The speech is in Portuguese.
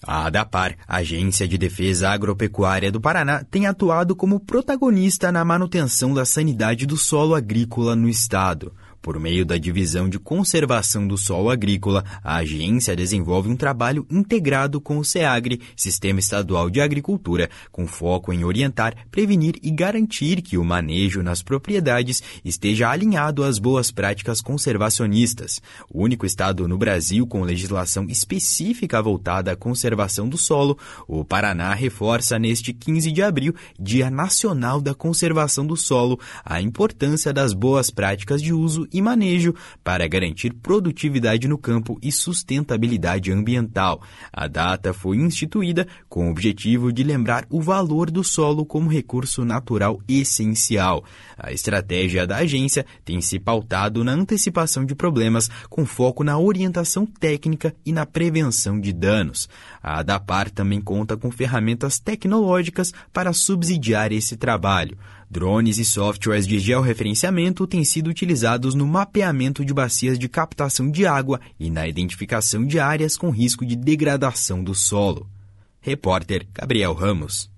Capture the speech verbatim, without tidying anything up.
A ADAPAR, Agência de Defesa Agropecuária do Paraná, tem atuado como protagonista na manutenção da sanidade do solo agrícola no estado. Por meio da Divisão de Conservação do Solo Agrícola, a agência desenvolve um trabalho integrado com o SEAGRE, Sistema Estadual de Agricultura, com foco em orientar, prevenir e garantir que o manejo nas propriedades esteja alinhado às boas práticas conservacionistas. O único estado no Brasil com legislação específica voltada à conservação do solo, o Paraná reforça neste quinze de abril, Dia Nacional da Conservação do Solo, a importância das boas práticas de uso e manejo para garantir produtividade no campo e sustentabilidade ambiental. A data foi instituída com o objetivo de lembrar o valor do solo como recurso natural essencial. A estratégia da agência tem se pautado na antecipação de problemas com foco na orientação técnica e na prevenção de danos. A ADAPAR também conta com ferramentas tecnológicas para subsidiar esse trabalho. Drones e softwares de georreferenciamento têm sido utilizados no mapeamento de bacias de captação de água e na identificação de áreas com risco de degradação do solo. Repórter Gabriel Ramos.